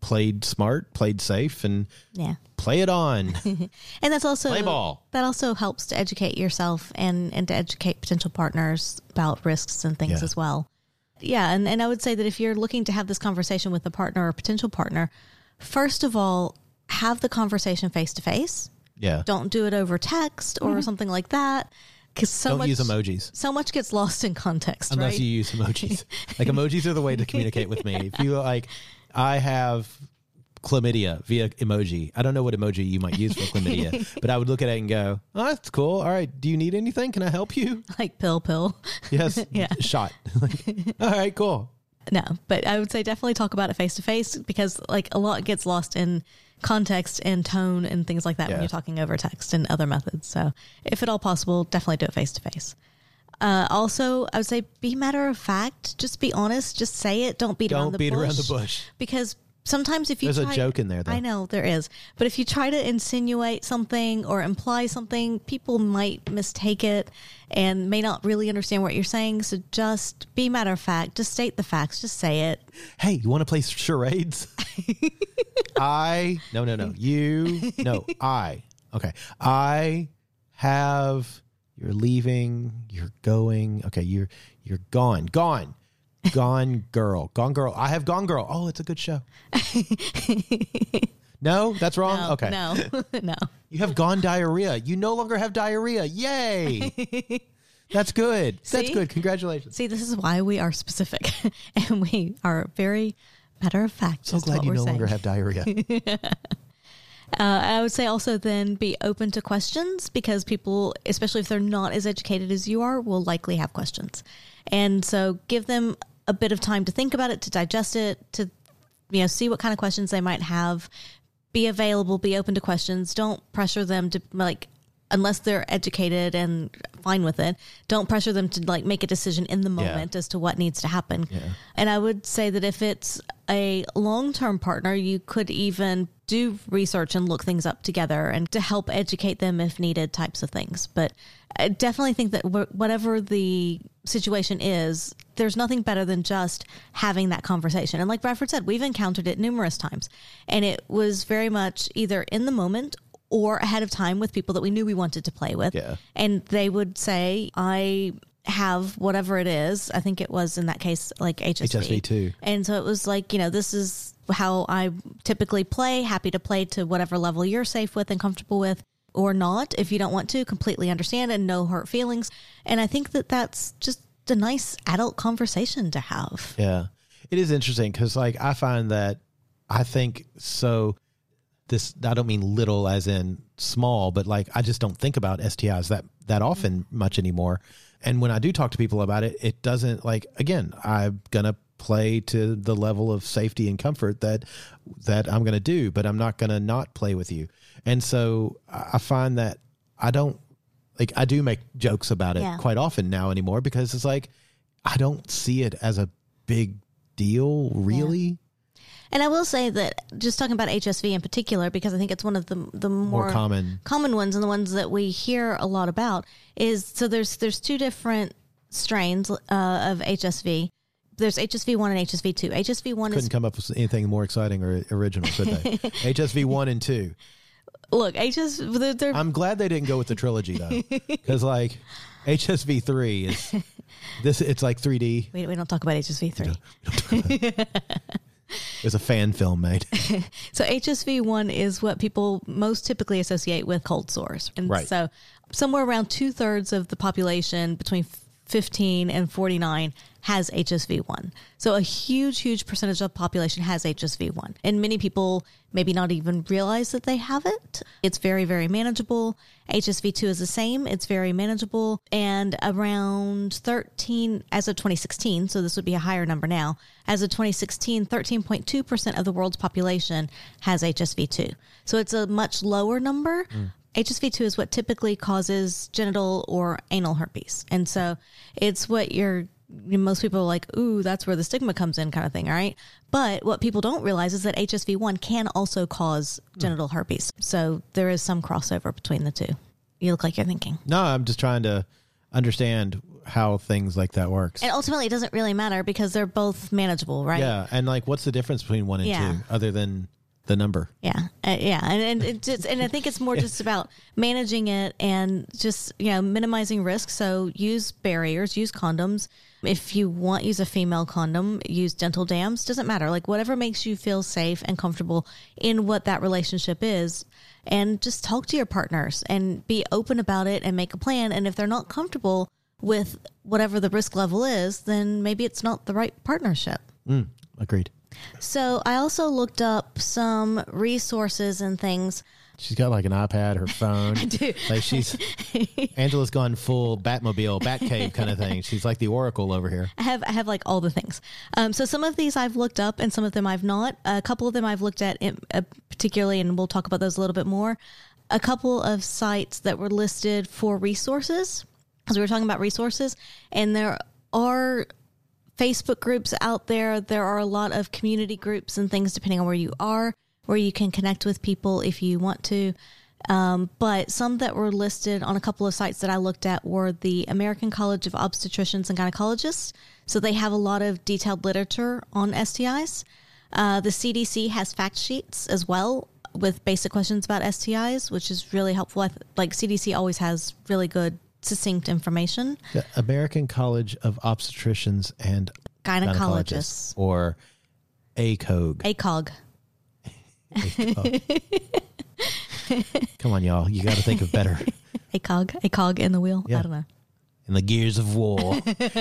played smart, played safe, and Yeah. play it on. And that's also Play ball. that also helps to educate yourself and, and to educate potential partners about risks and things Yeah. as well. Yeah. And, and I would say that if you're looking to have this conversation with a partner or potential partner, first of all, have the conversation face to face. Yeah. Don't do it over text or something like that. Because so Don't much, use emojis. So much gets lost in context, Unless right? you use emojis. Like emojis are the way to communicate with me. If you like, I have chlamydia via emoji. I don't know what emoji you might use for chlamydia, but I would look at it and go, oh, that's cool. All right. Do you need anything? Can I help you? Like pill, pill. Yes. Yeah. Shot. Like, all right, cool. No, but I would say definitely talk about it face to face because like a lot gets lost in context and tone and things like that Yeah. when you're talking over text and other methods. So if at all possible, definitely do it face to face. Uh, also, I would say be matter of fact. Just be honest. Just say it. Don't beat Don't around the beat bush. around the bush. Because sometimes if you There's a try, joke in there, though. I know there is. But if you try to insinuate something or imply something, people might mistake it and may not really understand what you're saying. So just be matter of fact. Just state the facts. Just say it. Hey, you want to play charades? I, no, no, no. You, no, I. Okay. I have, you're leaving, you're going. Okay. You're, you're gone, gone, gone girl, gone girl. I have Gone Girl. Oh, it's a good show. No, that's wrong. No, okay. No, no. You have gone diarrhea. You no longer have diarrhea. Yay. That's good. That's See? good. Congratulations. See, this is why we are specific and we are very matter of fact. So as to glad what you we're no saying. longer have diarrhea. Uh, I would say also then be open to questions because people, especially if they're not as educated as you are, will likely have questions. And so give them a bit of time to think about it, to digest it, to, you know, see what kind of questions they might have. Be available, be open to questions. Don't pressure them to like, unless they're educated and fine with it, don't pressure them to like make a decision in the moment as to what needs to happen. Yeah. And I would say that if it's a long-term partner, you could even do research and look things up together and to help educate them if needed types of things. But I definitely think that wh- whatever the situation is, there's nothing better than just having that conversation. And like Bradford said, we've encountered it numerous times and it was very much either in the moment or ahead of time with people that we knew we wanted to play with. Yeah. And they would say, I have whatever it is. I think it was in that case, like H S V. H S V two. And so it was like, you know, this is how I typically play, happy to play to whatever level you're safe with and comfortable with or not. If you don't want to, completely understand and no hurt feelings. And I think that that's just a nice adult conversation to have. Yeah. It is interesting because like I find that I think so this, I don't mean little as in small, but like I just don't think about S T Is that, that often much anymore. And when I do talk to people about it, it doesn't like, again, I'm going to play to the level of safety and comfort that, that I'm going to do, but I'm not going to not play with you. And so I find that I don't like, I do make jokes about it Yeah. quite often now anymore because it's like, I don't see it as a big deal really. And I will say that just talking about H S V in particular, because I think it's one of the the more, More common. common ones and the ones that we hear a lot about is so there's there's two different strains uh, of H S V. There's H S V one and H S V two. H S V one Couldn't is come up with anything more exciting or original, could they? H S V one and two. look H S V. They're, they're, I'm glad they didn't go with the trilogy though, because like H S V three is this. It's like three D. we, we don't talk about H S V three. There's a fan film made. So H S V one is what people most typically associate with cold sores. And Right. so somewhere around two thirds of the population between fifteen and forty-nine has H S V one. So a huge, huge percentage of the population has H S V one. And many people maybe not even realize that they have it. It's very, very manageable. H S V two is the same. It's very manageable. And around thirteen, as of twenty sixteen, so this would be a higher number now, as of twenty sixteen, thirteen point two percent of the world's population has H S V two. So it's a much lower number. Mm. H S V two is what typically causes genital or anal herpes. And so it's what you're, most people are like, ooh, that's where the stigma comes in kind of thing, right? But what people don't realize is that H S V one can also cause genital herpes. So there is some crossover between the two. You look like you're thinking. No, I'm just trying to understand how things like that works. And ultimately, it doesn't really matter because they're both manageable, right? Yeah, and like, what's the difference between one and Yeah. two, other than the number? Yeah, uh, yeah, and and it just, and I think it's more just about managing it and just you know minimizing risk. So use barriers, use condoms. If you want, use a female condom. Use dental dams. Doesn't matter. Like whatever makes you feel safe and comfortable in what that relationship is, and just talk to your partners and be open about it and make a plan. And if they're not comfortable with whatever the risk level is, then maybe it's not the right partnership. Mm, agreed. So I also looked up some resources and things. She's got like an iPad, her phone. I do. Like she's Angela's gone full Batmobile, Batcave kind of thing. She's like the Oracle over here. I have I have like all the things. Um, so some of these I've looked up and some of them I've not. A couple of them I've looked at in, uh, particularly, and we'll talk about those a little bit more. A couple of sites that were listed for resources, because we were talking about resources, and there are Facebook groups out there. There are a lot of community groups and things depending on where you are, where you can connect with people if you want to. Um, but some that were listed on a couple of sites that I looked at were the American College of Obstetricians and Gynecologists. So they have a lot of detailed literature on S T Is. Uh, the C D C has fact sheets as well with basic questions about S T Is, which is really helpful. I th- Like C D C always has really good, succinct information. The American College of Obstetricians and Gynecologists. Or A C O G. A C O G. Come on, y'all. You got to think of better. A cog. A cog in the wheel. Yeah. I don't know. In the gears of war.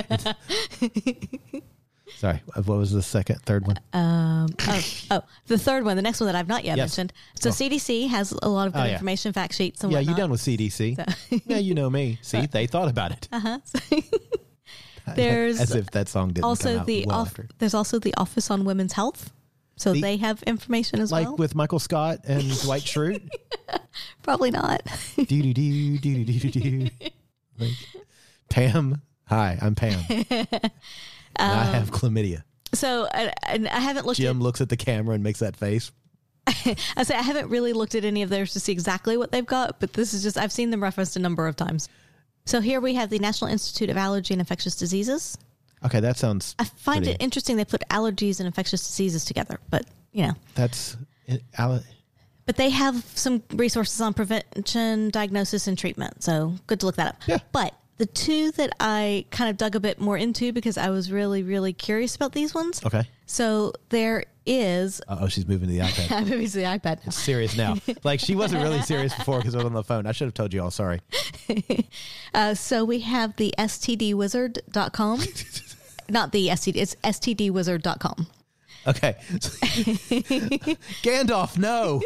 Sorry, what was the second, third one? Um, oh, oh, the third one, the next one that I've not yet Yes. mentioned. So Oh. C D C has a lot of good Oh, yeah. information, fact sheets, and Yeah, whatnot. you done with C D C. Yeah, you know me. See, they thought about it. Uh-huh. There's As if that song didn't come also out the well off, after. there's also the Office on Women's Health. So The- they have information as Like well. with Michael Scott and Dwight Schrute. Probably not. do do do do do do do. Like, Pam. Hi, I'm Pam. And I have chlamydia. So I, and I haven't looked Jim looks at the camera and makes that face. at, I say I haven't really looked at any of theirs to see exactly what they've got, but this is just, I've seen them referenced a number of times. So here we have the National Institute of Allergy and Infectious Diseases. Okay, that sounds. I find pretty- it interesting they put allergies and infectious diseases together, but you know, That's. Al- but they have some resources on prevention, diagnosis, and treatment. So good to look that up. Yeah. But the two that I kind of dug a bit more into because I was really, really curious about these ones. Okay. So there is, Uh oh, she's moving to the iPad. I'm moving to the iPad now. Serious now. Like she wasn't really serious before because I was on the phone. I should have told you all. Sorry. Uh, so we have the S T D wizard dot com. Not the S T D, it's S T D wizard dot com. Okay. Gandalf, no.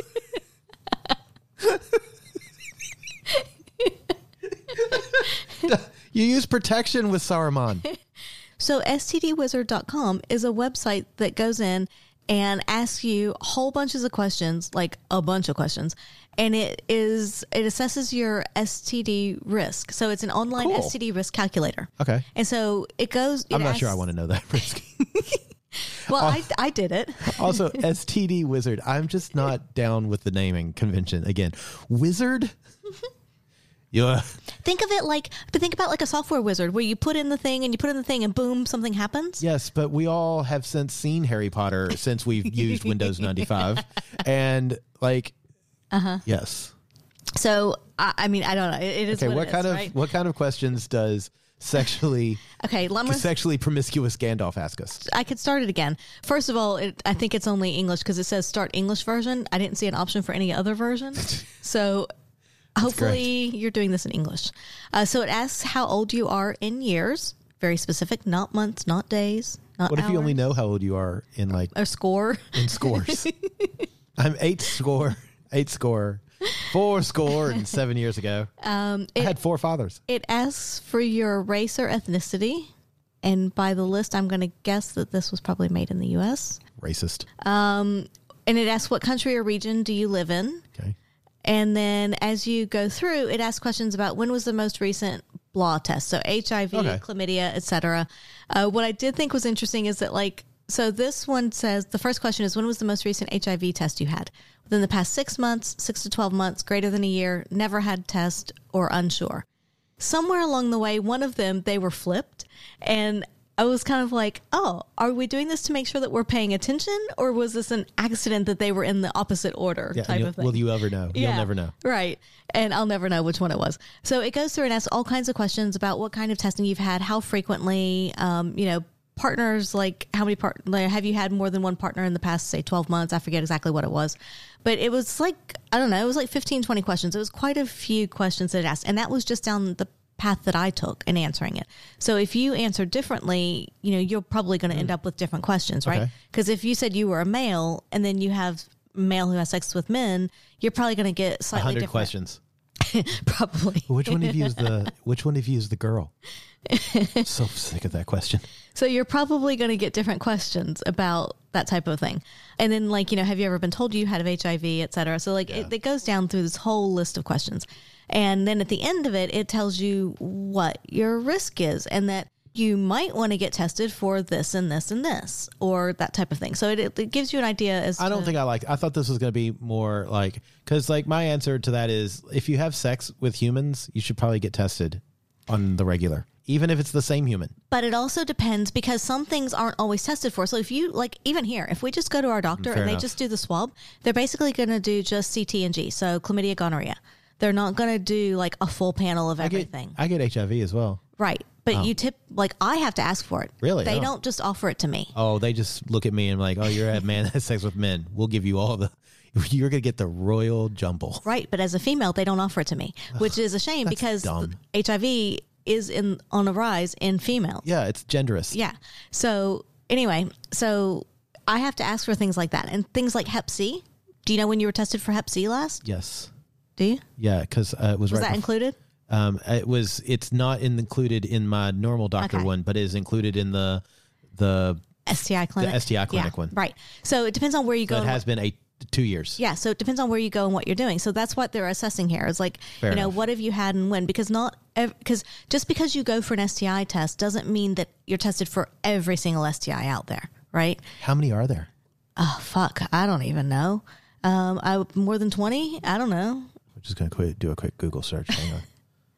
You use protection with Saruman. So S T D wizard dot com is a website that goes in and asks you whole bunches of questions, like a bunch of questions, and it is it assesses your S T D risk. So it's an online Cool. S T D risk calculator. Okay. And so it goes. It I'm not sure I asks- want to know that risk. Well, I, I did it. Also, S T D Wizard. I'm just not down with the naming convention. Again, Wizard? Yeah. Think of it like, but think about like a software wizard where you put in the thing and you put in the thing and boom, something happens. Yes, but we all have since seen Harry Potter since we've used Windows ninety-five. And like, uh-huh. Yes. So I, I mean, I don't know. It, it is Okay, what, what it kind is, of right? what kind of questions does sexually Okay, let me. sexually promiscuous Gandalf ask us? I could start it again. First of all, it, I think it's only English because it says start English version. I didn't see an option for any other version. So hopefully you're doing this in English. Uh, so it asks how old you are in years. Very specific, not months, not days, not What if you only hours. know how old you are in like Or score. in scores? I'm eight score, eight score, four score, and seven years ago. Um, I it, had four fathers. it asks for your race or ethnicity. And by the list, I'm going to guess that this was probably made in the U S. Racist. And it asks what country or region do you live in? Okay. And then as you go through, it asks questions about when was the most recent blah test. So H I V, Okay. chlamydia, et cetera. Uh, what I did think was interesting is that like, so this one says, the first question is, when was the most recent H I V test you had? Within the past six months, six to twelve months, greater than a year, never had test, or unsure. somewhere along the way, one of them, they were flipped. And I was kind of like, oh, are we doing this to make sure that we're paying attention? Or was this an accident that they were in the opposite order Yeah, type you'll- of thing? will you ever know? You'll Yeah, never know. Right. And I'll never know which one it was. So it goes through and asks all kinds of questions about what kind of testing you've had, how frequently, um, you know, partners, like how many part, like, have you had more than one partner in the past, say twelve months? I forget exactly what it was, but it was like, I don't know, it was like fifteen, twenty questions. It was quite a few questions that it asked. And that was just down the path that I took in answering it. So if you answer differently, you know, you're probably going to end up with different questions, right? Okay. Because if you said you were a male and then you have a male who has sex with men, you're probably going to get A slightly hundred different questions. Probably. Which one of you is the which one of you is the girl? So sick of that question. So you're probably going to get different questions about that type of thing. And then, like, you know, have you ever been told you had H I V, et cetera? So, like, it, it goes down through this whole list of questions. And then at the end of it, it tells you what your risk is and that you might want to get tested for this and this and this or that type of thing. So it, it gives you an idea as I don't to, think I like. I thought this was going to be more like because like my answer to that is if you have sex with humans, you should probably get tested on the regular, even if it's the same human. But it also depends because some things aren't always tested for. So if you, like, even here, if we just go to our doctor Fair and they enough. just do the swab, they're basically going to do just C T and G, so chlamydia, gonorrhea. They're not going to do, like, a full panel of I get, everything. I get H I V as well. Right. But you tip, like, I have to ask for it. Really? They Oh. don't just offer it to me. Oh, they just look at me and like, oh, you're a man that has sex with men. We'll give you all the. You're going to get the royal jumble. Right. But as a female, they don't offer it to me, which is a shame That's because dumb. H I V is in on a rise in females. Yeah, it's genderous. Yeah. So anyway, so I have to ask for things like that and things like Hep C. Do you know when you were tested for Hep C last? Yes. Do you? Yeah, because uh, it was, Was right that bef- included? Um, it was. It's not in, included in my normal doctor Okay. one, but it is included in the the S T I clinic. S T I clinic Yeah, one. Right. So it depends on where you go. So it and has been a two years. Yeah, so it depends on where you go and what you're doing. So that's what they're assessing here. Is like, Fair you know, enough. what have you had and when? Because not because just because you go for an S T I test doesn't mean that you're tested for every single S T I out there, right? How many are there? Oh fuck, I don't even know. Um, I more than twenty. I don't know. We're just going to quick, do a quick Google search. Hang on.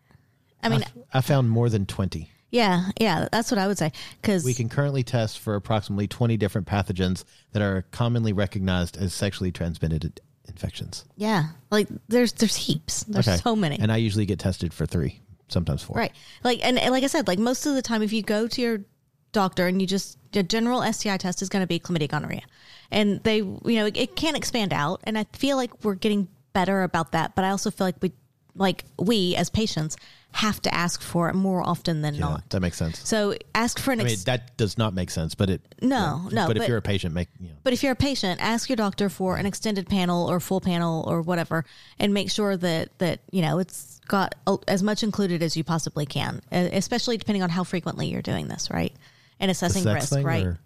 I mean, I found more than twenty. yeah, yeah, that's what I would say. Because We can currently test for approximately twenty different pathogens that are commonly recognized as sexually transmitted infections. yeah, like there's there's heaps. There's so many. And I usually get tested for three, sometimes four. Right. Like, and, and like I said, like most of the time, if you go to your doctor and you just, your general S T I test is going to be chlamydia, gonorrhea. And they, you know, it, it can expand out. And I feel like we're getting better about that. But I also feel like we, like we as patients have to ask for it more often than Yeah, not. that makes sense. So ask for an, I mean, ex- that does not make sense, but it. No, yeah. no, But if but- you're a patient, make you know. but if you're a patient, ask your doctor for an extended panel or full panel or whatever, and make sure that, that, you know, it's got a- as much included as you possibly can, e- especially depending on how frequently you're doing this, right? And The assessing sex risk, thing, right? or-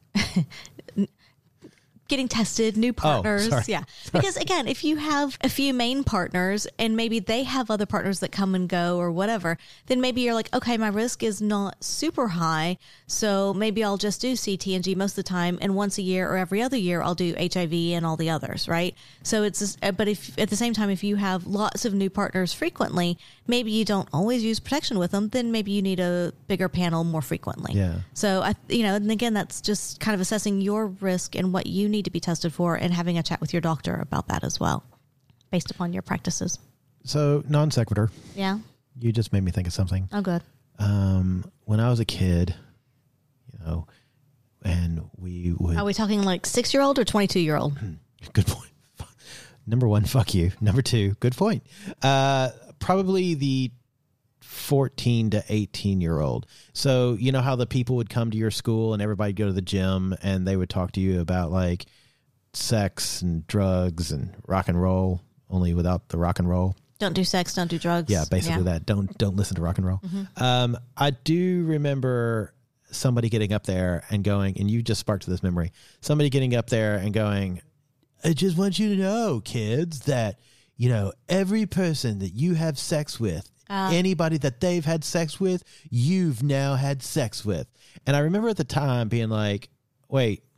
Getting tested, new partners. sorry. Yeah. Because again, if you have a few main partners and maybe they have other partners that come and go or whatever, then maybe you're like, okay, my risk is not super high. So maybe I'll just do C T and G most of the time. And once a year or every other year, I'll do H I V and all the others. Right. So it's, just, but if at the same time, if you have lots of new partners frequently, maybe you don't always use protection with them, then maybe you need a bigger panel more frequently. Yeah. So I, you know, and again, that's just kind of assessing your risk and what you need to be tested for, and having a chat with your doctor about that as well, based upon your practices. So non sequitur. Yeah. You just made me think of something. Oh, good. Um, when I was a kid, you know, and we would. Are we talking like six year old or twenty two year old? Good point. Number one, fuck you. Number two, good point. Uh, probably the fourteen to eighteen year old. So, you know how the people would come to your school and everybody'd go to the gym and they would talk to you about like sex and drugs and rock and roll, only without the rock and roll. Don't do sex. Don't do drugs. Yeah, basically that. Don't don't listen to rock and roll. Um, I do remember somebody getting up there and going, and you just sparked this memory. Somebody getting up there and going, I just want you to know, kids, that you know every person that you have sex with, Uh. anybody that they've had sex with, you've now had sex with. And I remember at the time being like, wait,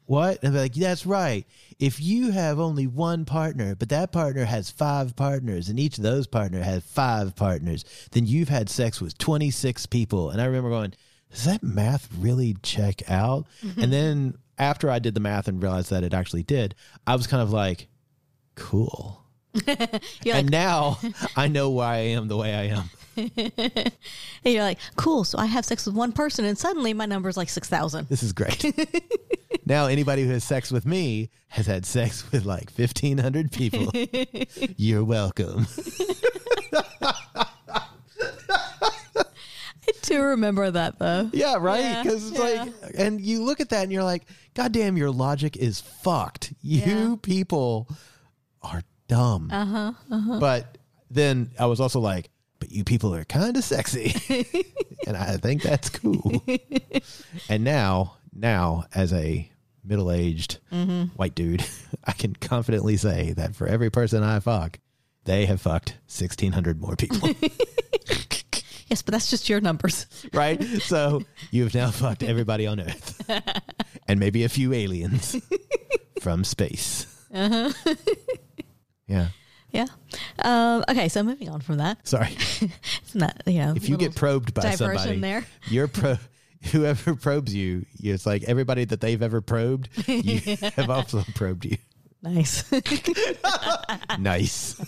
what? And they're like, that's right. If you have only one partner, but that partner has five partners, and each of those partners has five partners, then you've had sex with twenty-six people. And I remember going, does that math really check out? Mm-hmm. And then after I did the math and realized that it actually did, I was kind of like, cool. You're and like, now I know why I am the way I am. and you're like, cool. So I have sex with one person, and suddenly my number's like six thousand. This is great. Now anybody who has sex with me has had sex with like fifteen hundred people. You're welcome. I do remember that though. Yeah, right? Because Yeah, it's yeah. like, and you look at that and you're like, God damn, your logic is fucked. You Yeah. people are dumb. Uh-huh, uh-huh. But then I was also like, but you people are kind of sexy. And I think that's cool. And now, now as a middle-aged Mm-hmm. white dude, I can confidently say that for every person I fuck, they have fucked sixteen hundred more people. Yes, but that's just your numbers. Right? So you've now fucked everybody on Earth. And maybe a few aliens from space. Uh-huh. Yeah. Yeah. Um, okay, so moving on from that. Sorry. It's not, you know. If you little get probed by diversion somebody, there. you're pro. Whoever probes you, it's like everybody that they've ever probed, you have also probed you. Nice. Nice.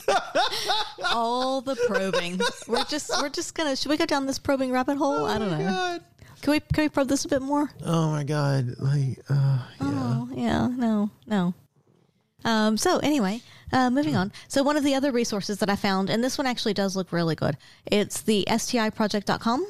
All the probing. We're just we're just gonna should we go down this probing rabbit hole? I don't Oh my know. God. Can we can we probe this a bit more? Oh my God. Like, uh, yeah. Oh, yeah, no, no. Um, so anyway, uh, moving on. So one of the other resources that I found, and this one actually does look really good. It's the S T I project dot com.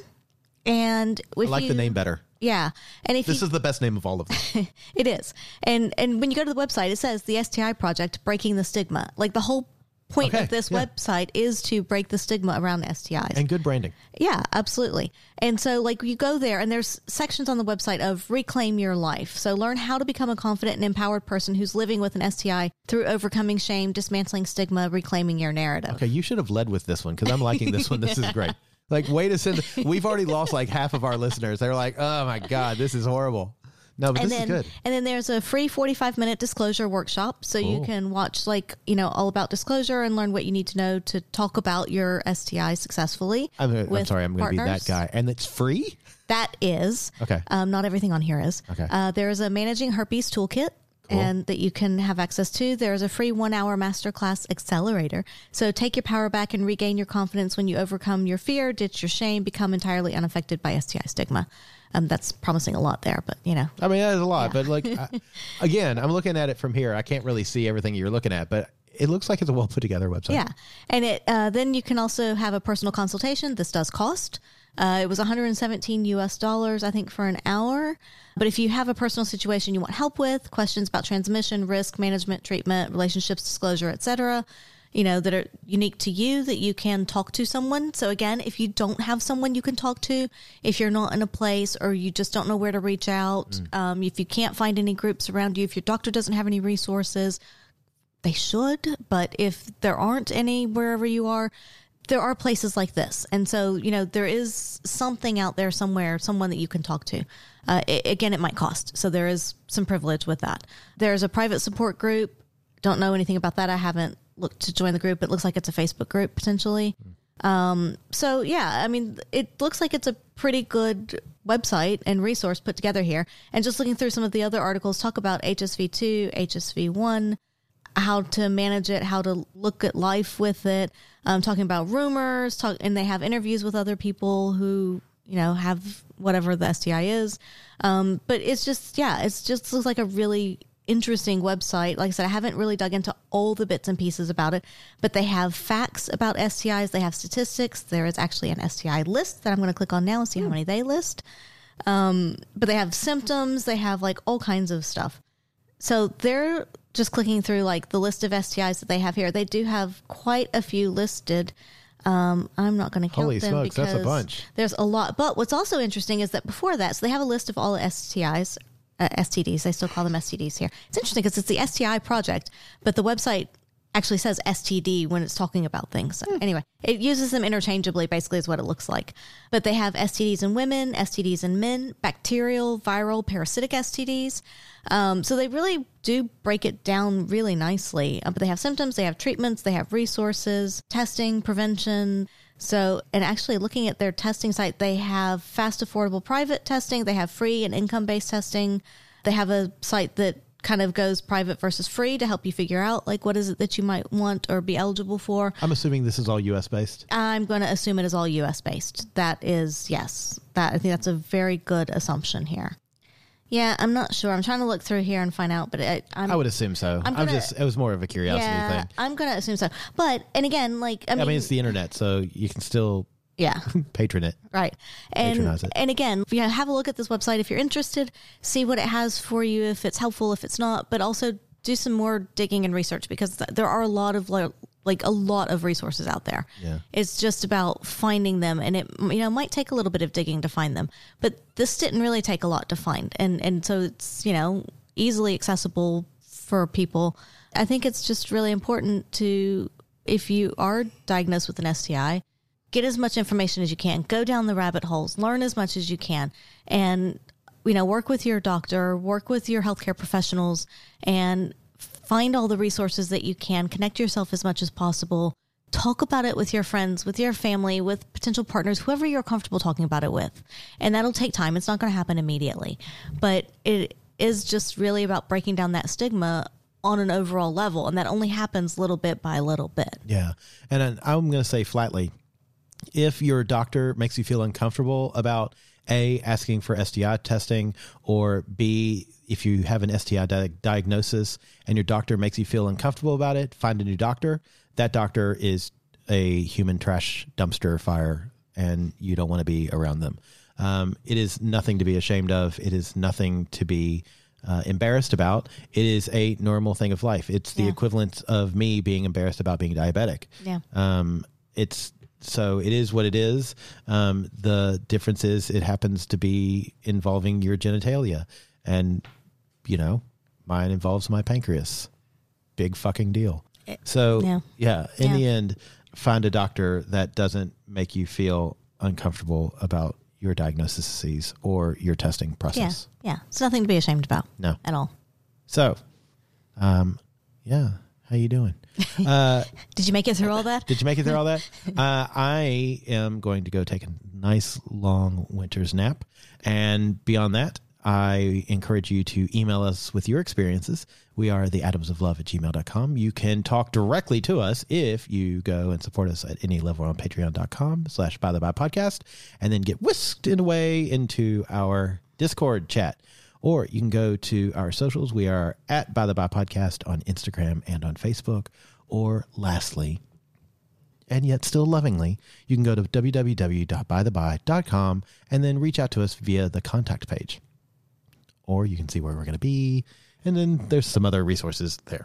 And I if like you, the name better. Yeah. And if This you, is the best name of all of them. it is. And and when you go to the website, it says the S T I Project Breaking the Stigma. Like the whole point Okay, of this yeah. website is to break the stigma around S T Is. And good branding. Yeah, absolutely. And so like you go there and there's sections on the website of reclaim your life. So learn how to become a confident and empowered person who's living with an S T I through overcoming shame, dismantling stigma, reclaiming your narrative. Okay, you should have led with this one because I'm liking this one. This is great. Like, way to send. We've already lost like half of our listeners. They're like, oh my God, this is horrible. No, but And this then, is good. and then there's a free forty-five minute disclosure workshop. So you Cool. can watch like, you know, all about disclosure and learn what you need to know to talk about your S T I successfully. I'm, I'm with sorry, I'm going to be partners. that guy. And it's free? That is. Okay. Um, not everything on here is. Okay. Uh, there is a managing herpes toolkit. Cool. And that you can have access to. There's a free one hour masterclass accelerator. So take your power back and regain your confidence when you overcome your fear, ditch your shame, become entirely unaffected by S T I stigma. Um, that's promising a lot there, but you know. I mean, that is a lot. But like, I, again, I'm looking at it from here. I can't really see everything you're looking at, but it looks like it's a well put together website. Yeah. And it uh, then you can also have a personal consultation. This does cost. Uh, it was one hundred seventeen U S dollars, I think, for an hour. But if you have a personal situation you want help with, questions about transmission, risk management, treatment, relationships, disclosure, et cetera, you know, that are unique to you, that you can talk to someone. So again, if you don't have someone you can talk to, if you're not in a place or you just don't know where to reach out, Mm. um, if you can't find any groups around you, if your doctor doesn't have any resources, they should. But if there aren't any wherever you are, there are places like this. And so, you know, there is something out there somewhere, someone that you can talk to. Uh, it, again, it might cost. So there is some privilege with that. There's a private support group. Don't know anything about that. I haven't looked to join the group. It looks like it's a Facebook group potentially. Um, so yeah, I mean, it looks like it's a pretty good website and resource put together here. And just looking through some of the other articles, talk about H S V two, H S V one, how to manage it, how to look at life with it, um, talking about rumors, talk, and they have interviews with other people who, you know, have whatever the S T I is. Um, but it's just, yeah, it's just looks like a really interesting website. Like I said, I haven't really dug into all the bits and pieces about it, but they have facts about S T Is. They have statistics. There is actually an S T I list that I'm going to click on now and see how many they list. Um, but they have symptoms. They have like all kinds of stuff. So they're just clicking through like the list of S T Is that they have here. They do have quite a few listed. Um, I'm not going to count Holy them smokes, because that's a bunch. there's a lot. But what's also interesting is that before that, so they have a list of all S T Is, uh, S T Ds. They still call them S T Ds here. It's interesting because it's the S T I project, but the website actually says S T D when it's talking about things. So anyway, it uses them interchangeably, basically is what it looks like. But they have S T Ds in women, S T Ds in men, bacterial, viral, parasitic S T Ds. Um, so they really do break it down really nicely. Uh, but they have symptoms, they have treatments, they have resources, testing, prevention. So, and actually looking at their testing site, they have fast, affordable private testing. They have free and income-based testing. They have a site that kind of goes private versus free to help you figure out, like, what is it that you might want or be eligible for. I'm assuming this is all U S based. I'm going to assume it is all U S based. That is, yes. That I think that's a very good assumption here. Yeah, I'm not sure. I'm trying to look through here and find out, but I, I'm, I would assume so. I'm, I'm gonna, just, it was more of a curiosity yeah, thing. I'm going to assume so. But, and again, like, I mean, I mean, it's the internet, so you can still yeah, patron it. right. And, Patronize it. and again, yeah, have a look at this website if you're interested, see what it has for you, if it's helpful, if it's not, but also do some more digging and research because th- there are a lot of like, like a lot of resources out there. Yeah. It's just about finding them, and it you know might take a little bit of digging to find them, but this didn't really take a lot to find, and and so it's you know easily accessible for people. I think it's just really important to, if you are diagnosed with an S T I, get as much information as you can, go down the rabbit holes, learn as much as you can, and you know work with your doctor, work with your healthcare professionals, and find all the resources that you can, connect yourself as much as possible, talk about it with your friends, with your family, with potential partners, whoever you're comfortable talking about it with. And that'll take time. It's not going to happen immediately, but it is just really about breaking down that stigma on an overall level. And that only happens little bit by little bit. Yeah. And then I'm going to say flatly, if your doctor makes you feel uncomfortable about A, asking for S T I testing, or B, if you have an S T I di- diagnosis and your doctor makes you feel uncomfortable about it, find a new doctor. That doctor is a human trash dumpster fire, and you don't want to be around them. Um, it is nothing to be ashamed of. It is nothing to be uh, embarrassed about. It is a normal thing of life. It's the Yeah. equivalent of me being embarrassed about being diabetic. Yeah. Um, it's So it is what it is. Um, the difference is it happens to be involving your genitalia. And, you know, mine involves my pancreas. Big fucking deal. So, Yeah. yeah, in Yeah. the end, find a doctor that doesn't make you feel uncomfortable about your diagnoses or your testing Yeah. process. Yeah. It's nothing to be ashamed about. No. At all. So, um, yeah, how you doing? Uh, Did you make it through all that? Did you make it through all that? Uh, I am going to go take a nice long winter's nap. And beyond that, I encourage you to email us with your experiences. We are the atoms of love at gmail dot com. You can talk directly to us if you go and support us at any level on patreon.com slash by the by podcast, and then get whisked in away into our Discord chat. Or you can go to our socials. We are at By the By Podcast on Instagram and on Facebook. Or lastly, and yet still lovingly, you can go to w w w dot by the by dot com and then reach out to us via the contact page. Or you can see where we're going to be. And then there's some other resources there.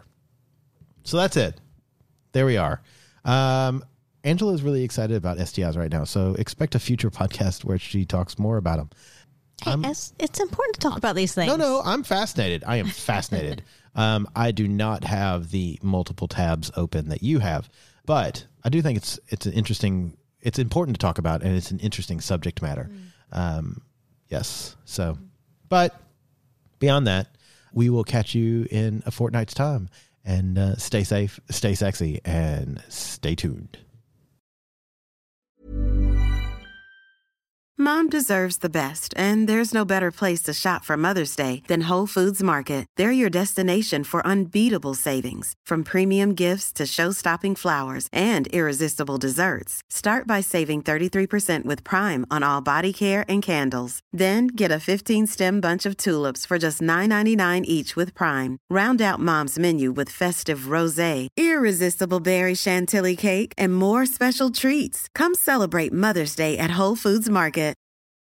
So that's it. There we are. Um, Angela is really excited about S T Is right now. So expect a future podcast where she talks more about them. Hey, it's, it's important to talk about these things. No, no, I'm fascinated. I am fascinated. um, I do not have the multiple tabs open that you have, but I do think it's it's an interesting, it's important to talk about, and it's an interesting subject matter. Mm. Um, yes. So, but beyond that, we will catch you in a fortnight's time, and uh, stay safe, stay sexy, and stay tuned. Mom deserves the best, and there's no better place to shop for Mother's Day than Whole Foods Market. They're your destination for unbeatable savings, from premium gifts to show-stopping flowers and irresistible desserts. Start by saving thirty-three percent with Prime on all body care and candles. Then get a fifteen-stem bunch of tulips for just nine ninety-nine each with Prime. Round out Mom's menu with festive rosé, irresistible berry chantilly cake, and more special treats. Come celebrate Mother's Day at Whole Foods Market.